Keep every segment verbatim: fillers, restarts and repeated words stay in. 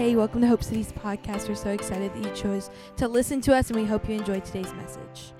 Hey, welcome to Hope City's podcast. We're so excited that you chose to listen to us, and we hope you enjoyed today's message.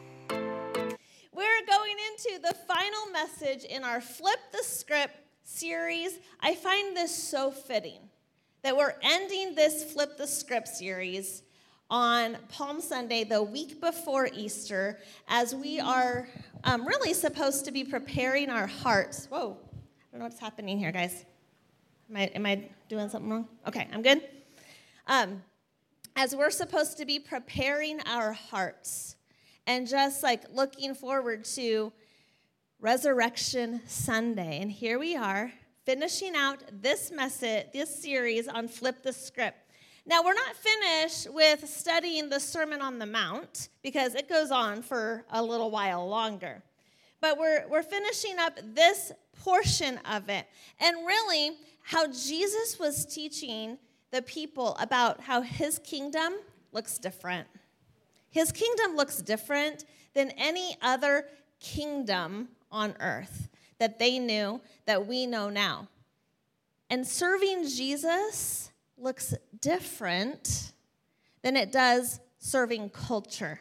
We're going into the final message in our Flip the Script series. I find this so fitting that we're ending this Flip the Script series on Palm Sunday, the week before Easter, as we are um, really supposed to be preparing our hearts. Whoa, I don't know what's happening here, guys. Am I, am I doing something wrong? Okay, I'm good. Um, as we're supposed to be preparing our hearts and just like looking forward to Resurrection Sunday. And here we are, finishing out this message, this series on Flip the Script. Now, we're not finished with studying the Sermon on the Mount because it goes on for a little while longer. But we're we're finishing up this portion of it. And really, how Jesus was teaching the people about how his kingdom looks different. His kingdom looks different than any other kingdom on earth that they knew, that we know now. And serving Jesus looks different than it does serving culture.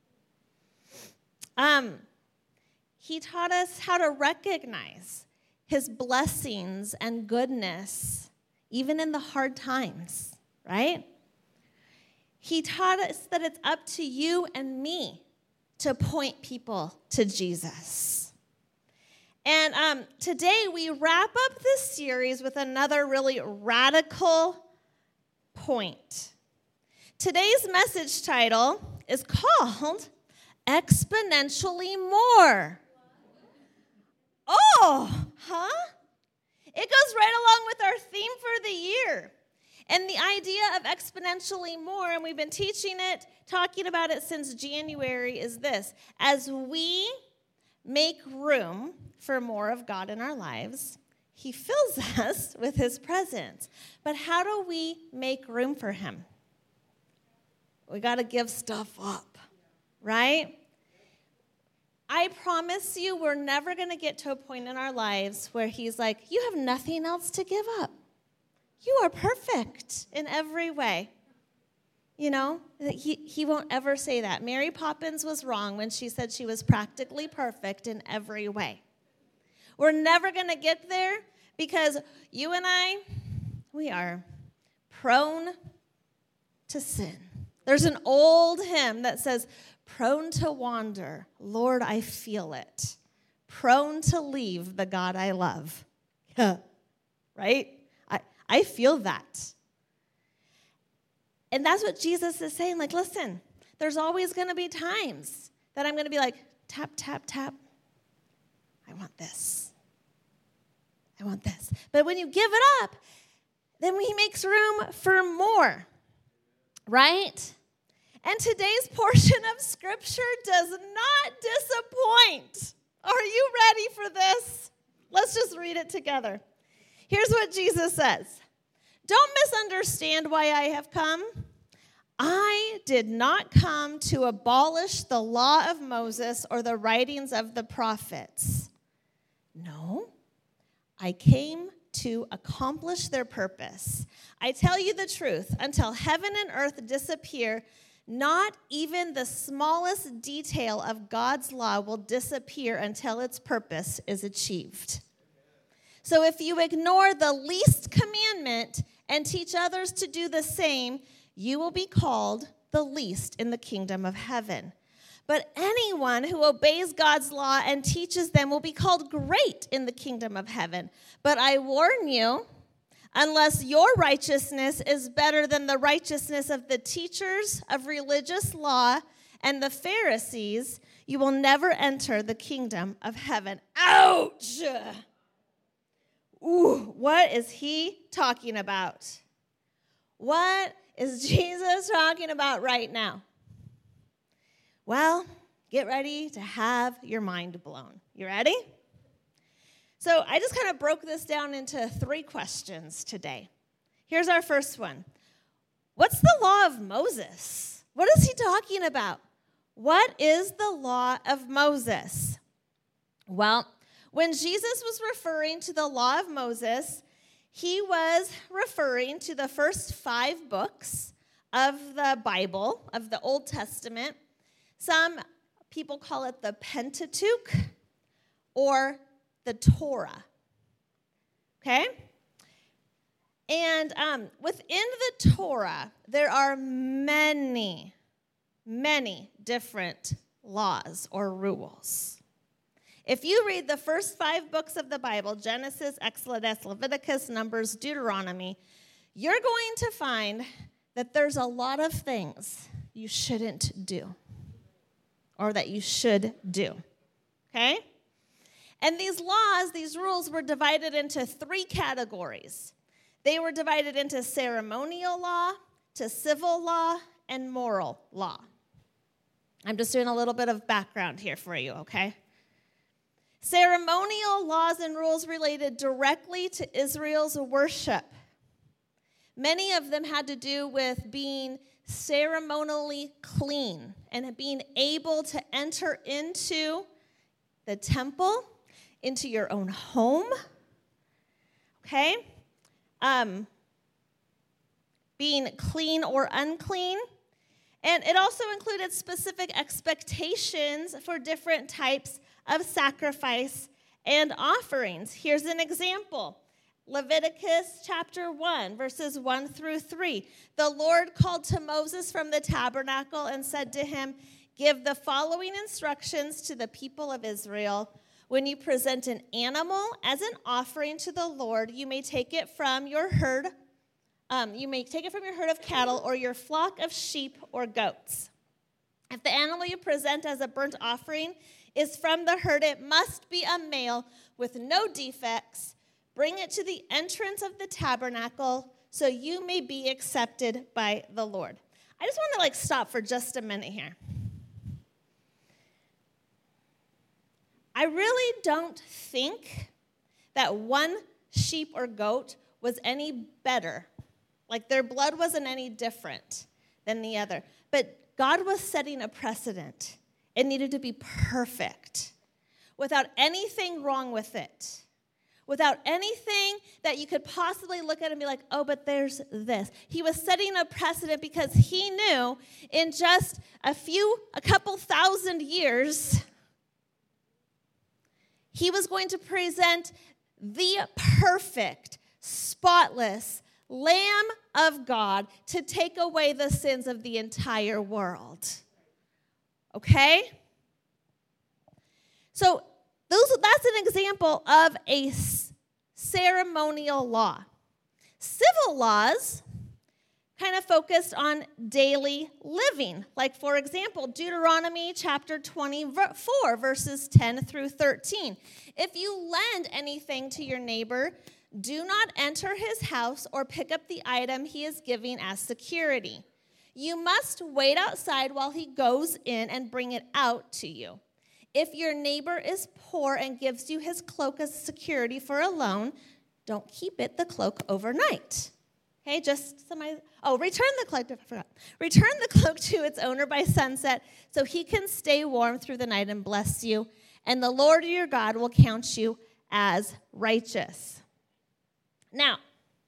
Um, he taught us how to recognize his blessings and goodness, even in the hard times, right? He taught us that it's up to you and me to point people to Jesus. And um, today we wrap up this series with another really radical point. Today's message title is called Exponentially More. Oh, huh? It goes right along with our theme for the year. And the idea of exponentially more, and we've been teaching it, talking about it since January, is this. As we make room for more of God in our lives, he fills us with his presence. But how do we make room for him? We got to give stuff up, right? I promise you we're never going to get to a point in our lives where he's like, you have nothing else to give up. You are perfect in every way. You know, he, he won't ever say that. Mary Poppins was wrong when she said she was practically perfect in every way. We're never going to get there because you and I, we are prone to sin. There's an old hymn that says, prone to wander, Lord, I feel it. Prone to leave the God I love. Right? I, I feel that. And that's what Jesus is saying. Like, listen, there's always going to be times that I'm going to be like, tap, tap, tap. I want this. I want this. But when you give it up, then he makes room for more. Right? And today's portion of Scripture does not disappoint. Are you ready for this? Let's just read it together. Here's what Jesus says. Don't misunderstand why I have come. I did not come to abolish the law of Moses or the writings of the prophets. No, I came to accomplish their purpose. I tell you the truth, until heaven and earth disappear, not even the smallest detail of God's law will disappear until its purpose is achieved. So if you ignore the least commandment and teach others to do the same, you will be called the least in the kingdom of heaven. But anyone who obeys God's law and teaches them will be called great in the kingdom of heaven. But I warn you, unless your righteousness is better than the righteousness of the teachers of religious law and the Pharisees, you will never enter the kingdom of heaven. Ouch! Ooh, what is he talking about? What is Jesus talking about right now? Well, get ready to have your mind blown. You ready? So I just kind of broke this down into three questions today. Here's our first one. What's the law of Moses? What is he talking about? What is the law of Moses? Well, when Jesus was referring to the law of Moses, he was referring to the first five books of the Bible, of the Old Testament. Some people call it the Pentateuch or the Torah. Okay? And um, within the Torah, there are many, many different laws or rules. If you read the first five books of the Bible, Genesis, Exodus, Leviticus, Numbers, Deuteronomy, you're going to find that there's a lot of things you shouldn't do or that you should do, okay? And these laws, these rules were divided into three categories. They were divided into ceremonial law, to civil law, and moral law. I'm just doing a little bit of background here for you, okay? Ceremonial laws and rules related directly to Israel's worship. Many of them had to do with being ceremonially clean and being able to enter into the temple, into your own home, okay? Um, being clean or unclean. And it also included specific expectations for different types of sacrifice and offerings. Here's an example. Leviticus chapter one, verses one through three. The Lord called to Moses from the tabernacle and said to him, "Give the following instructions to the people of Israel. When you present an animal as an offering to the Lord, you may take it from your herd. Um, you may take it from your herd of cattle or your flock of sheep or goats. If the animal you present as a burnt offering is from the herd, it must be a male with no defects. Bring it to the entrance of the tabernacle so you may be accepted by the Lord." I just want to like stop for just a minute here. I really don't think that one sheep or goat was any better. Like their blood wasn't any different than the other. But God was setting a precedent. It needed to be perfect, without anything wrong with it, without anything that you could possibly look at and be like, oh, but there's this. He was setting a precedent because he knew in just a few, a couple thousand years, he was going to present the perfect, spotless Lamb of God to take away the sins of the entire world. Okay? So those, that's an example of a ceremonial law. Civil laws kind of focused on daily living. Like, for example, Deuteronomy chapter twenty-four, verses ten through thirteen. If you lend anything to your neighbor, do not enter his house or pick up the item he is giving as security. You must wait outside while he goes in and bring it out to you. If your neighbor is poor and gives you his cloak as security for a loan, don't keep it, the cloak, overnight. Okay, just somebody, oh, return the cloak, I forgot. Return the cloak to its owner by sunset so he can stay warm through the night and bless you, and the Lord your God will count you as righteous. Now,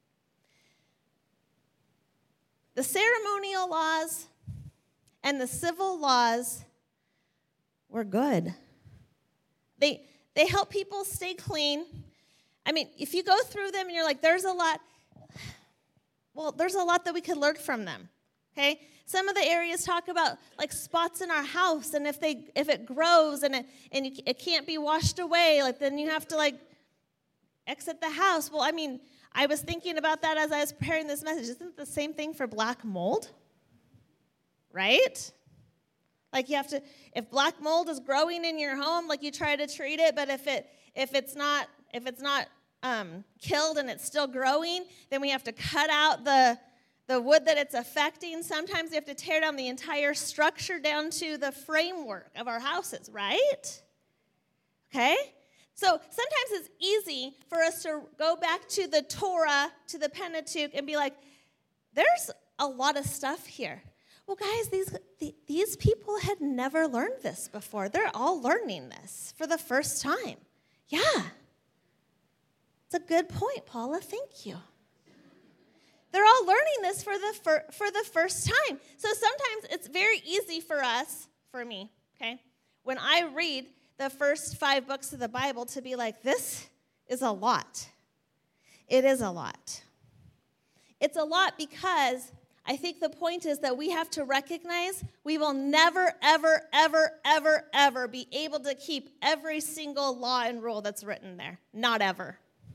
the ceremonial laws and the civil laws were good. They they help people stay clean. I mean, if you go through them and you're like, there's a lot, well, there's a lot that we could learn from them, okay? Some of the areas talk about like spots in our house, and if they if it grows and it and you, it can't be washed away, like then you have to like exit the house. Well, I mean, I was thinking about that as I was preparing this message. Isn't it the same thing for black mold? Right? Like you have to, if black mold is growing in your home, like you try to treat it, but if it if it's not if it's not um, killed and it's still growing, then we have to cut out the the wood that it's affecting. Sometimes we have to tear down the entire structure down to the framework of our houses, right? Okay? So sometimes it's easy for us to go back to the Torah, to the Pentateuch, and be like, there's a lot of stuff here. Well, guys, these these people had never learned this before. They're all learning this for the first time. Yeah. It's a good point, Paula. Thank you. They're all learning this for the fir- for the first time. So sometimes it's very easy for us, for me, okay, when I read the first five books of the Bible to be like, this is a lot. It is a lot. It's a lot because I think the point is that we have to recognize we will never, ever, ever, ever, ever be able to keep every single law and rule that's written there. Not ever.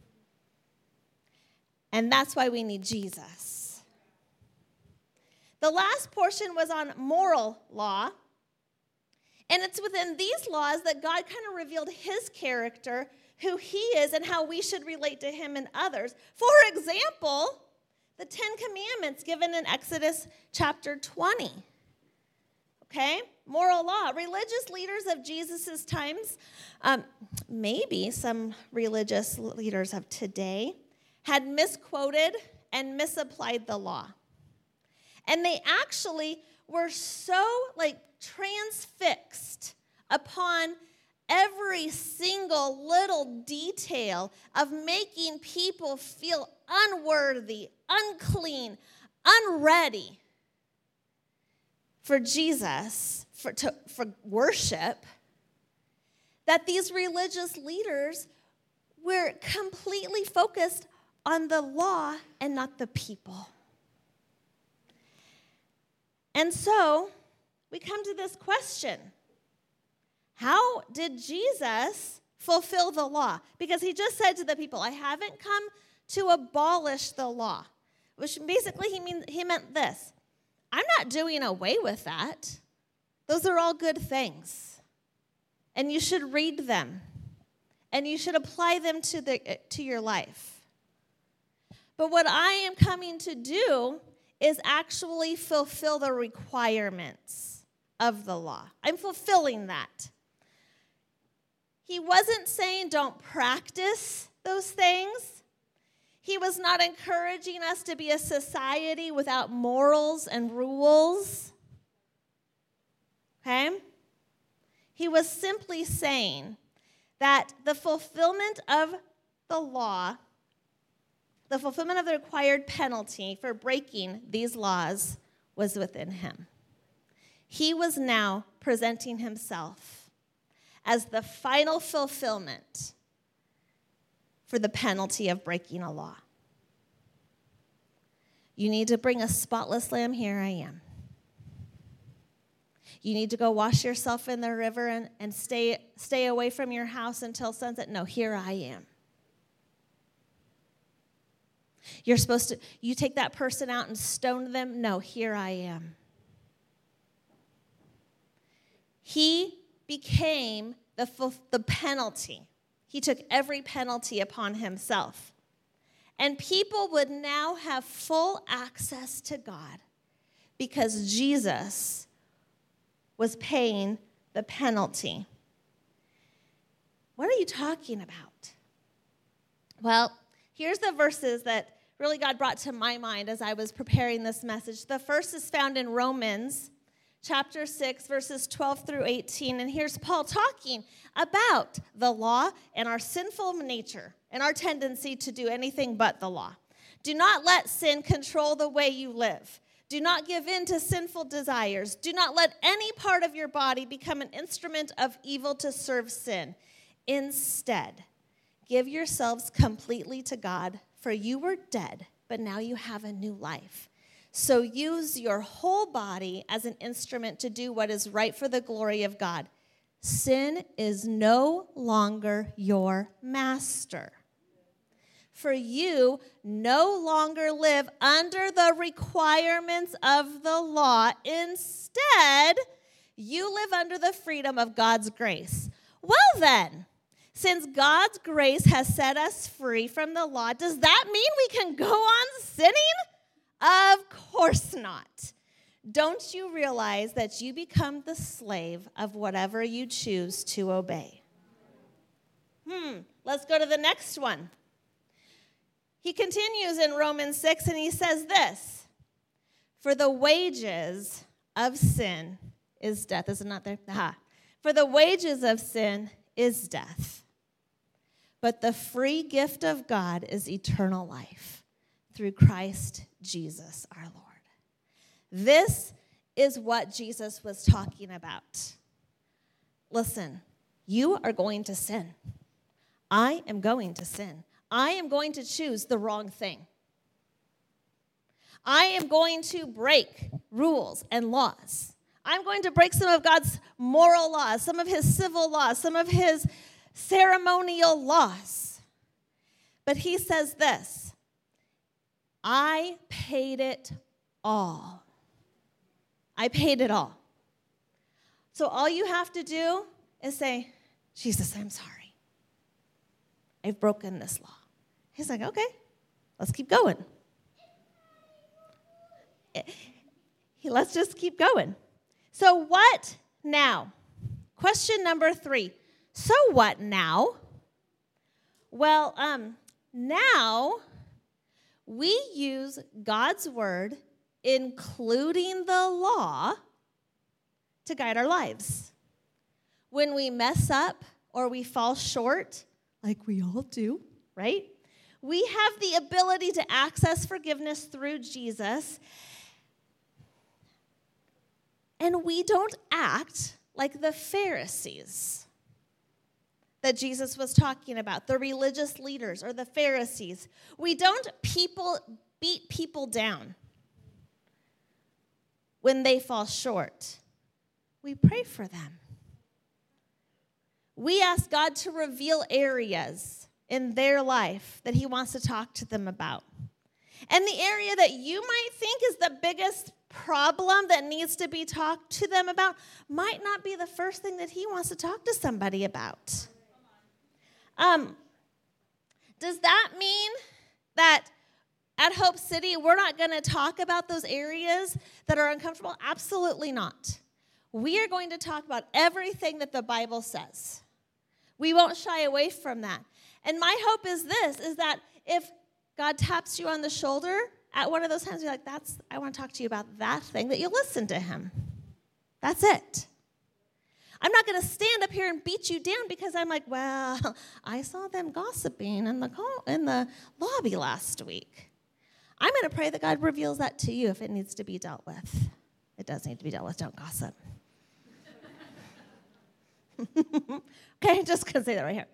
And that's why we need Jesus. The last portion was on moral law. And it's within these laws that God kind of revealed his character, who he is, and how we should relate to him and others. For example, the Ten Commandments given in Exodus chapter twenty. Okay? Moral law. Religious leaders of Jesus' times, um, maybe some religious leaders of today, had misquoted and misapplied the law. And they actually were so, like, transfixed upon every single little detail of making people feel unworthy, unclean, unready for Jesus, for, to, for worship, that these religious leaders were completely focused on the law and not the people. And so we come to this question. How did Jesus fulfill the law? Because he just said to the people, I haven't come to abolish the law. Which basically he, mean, he meant this. I'm not doing away with that. Those are all good things. And you should read them. And you should apply them to, the, to your life. But what I am coming to do is actually fulfill the requirements of the law. I'm fulfilling that. He wasn't saying don't practice those things. He was not encouraging us to be a society without morals and rules. Okay? He was simply saying that the fulfillment of the law, the fulfillment of the required penalty for breaking these laws was within him. He was now presenting himself as the final fulfillment for the penalty of breaking a law. You need to bring a spotless lamb, here I am. You need to go wash yourself in the river and, and stay, stay away from your house until sunset. No, here I am. You're supposed to, you take that person out and stone them. No, here I am. He became the, the penalty. He took every penalty upon himself. And people would now have full access to God because Jesus was paying the penalty. What are you talking about? Well, here's the verses that really God brought to my mind as I was preparing this message. The first is found in Romans chapter six, verses twelve through eighteen. And here's Paul talking about the law and our sinful nature and our tendency to do anything but the law. Do not let sin control the way you live. Do not give in to sinful desires. Do not let any part of your body become an instrument of evil to serve sin. Instead, give yourselves completely to God, for you were dead, but now you have a new life. So use your whole body as an instrument to do what is right for the glory of God. Sin is no longer your master. For you no longer live under the requirements of the law. Instead, you live under the freedom of God's grace. Well then, since God's grace has set us free from the law, does that mean we can go on sinning? Of course not. Don't you realize that you become the slave of whatever you choose to obey? Hmm, let's go to the next one. He continues in Romans six and he says this, for the wages of sin is death. Is it not there? Aha. For the wages of sin is death. but the free gift of God is eternal life through Christ Jesus our Lord. This is what Jesus was talking about. Listen, you are going to sin. I am going to sin. I am going to choose the wrong thing. I am going to break rules and laws. I'm going to break some of God's moral laws, some of his civil laws, some of his ceremonial laws. But he says this, I paid it all. I paid it all. So all you have to do is say, Jesus, I'm sorry. I've broken this law. He's like, okay, let's keep going. Let's just keep going. So what now? Question number three. So what now? Well, um, now we use God's word, including the law, to guide our lives. When we mess up or we fall short, like we all do, right? We have the ability to access forgiveness through Jesus, and we don't act like the Pharisees that Jesus was talking about, the religious leaders or the Pharisees. We don't people beat people down when they fall short. We pray for them. We ask God to reveal areas in their life that he wants to talk to them about. And the area that you might think is the biggest problem that needs to be talked to them about might not be the first thing that he wants to talk to somebody about. Um, does that mean that at Hope City we're not going to talk about those areas that are uncomfortable? Absolutely not. We are going to talk about everything that the Bible says. We won't shy away from that. And my hope is this, is that if God taps you on the shoulder at one of those times, you're like, "That's I want to talk to you about that thing," that you listen to him. That's it. I'm not going to stand up here and beat you down because I'm like, well, I saw them gossiping in the call, in the lobby last week. I'm going to pray that God reveals that to you if it needs to be dealt with. It does need to be dealt with. Don't gossip. Okay, just going to say that right here.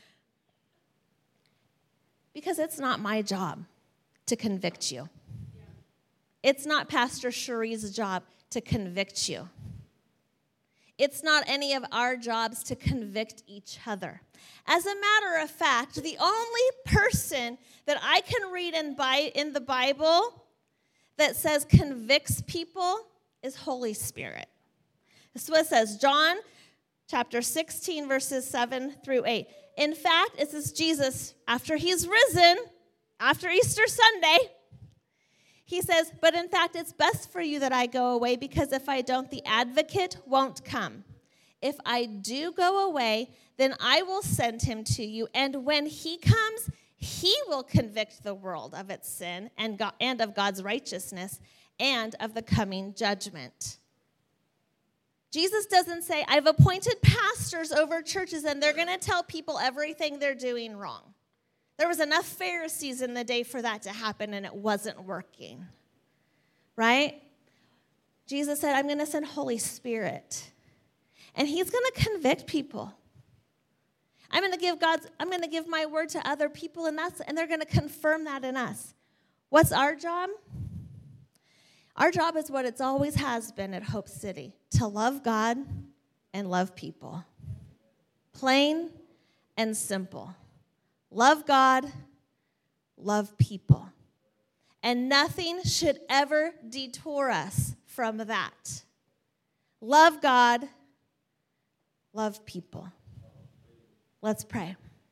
Because it's not my job to convict you. It's not Pastor Cherie's job to convict you. It's not any of our jobs to convict each other. As a matter of fact, the only person that I can read in, Bi- in the Bible that says convicts people is Holy Spirit. This is what it says, John chapter sixteen, verses seven through eight. In fact, it says Jesus, after he's risen, after Easter Sunday, he says, but in fact, it's best for you that I go away, because if I don't, the advocate won't come. If I do go away, then I will send him to you, and when he comes, he will convict the world of its sin and, God, and of God's righteousness and of the coming judgment. Jesus doesn't say, I've appointed pastors over churches, and they're going to tell people everything they're doing wrong. There was enough Pharisees in the day for that to happen, and it wasn't working, right? Jesus said, I'm going to send Holy Spirit, and he's going to convict people. I'm going to give God's, I'm going to give my word to other people, and that's, and they're going to confirm that in us. What's our job? Our job is what it's always has been at Hope City, to love God and love people. Plain and simple. Love God, love people. And nothing should ever detour us from that. Love God, love people. Let's pray.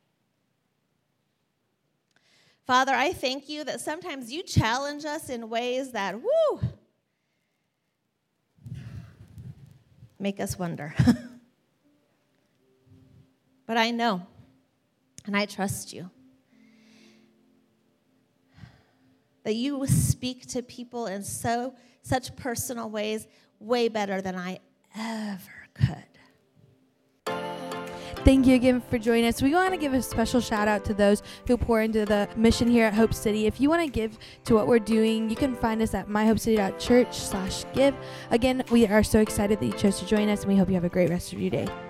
Father, I thank you that sometimes you challenge us in ways that, whoo, make us wonder. But I know, and I trust you, that you speak to people in so such personal ways, way better than I ever could. Thank you again for joining us. We want to give a special shout out to those who pour into the mission here at Hope City. If you want to give to what we're doing, you can find us at myhopecity.church slash give. Again, we are so excited that you chose to join us, and we hope you have a great rest of your day.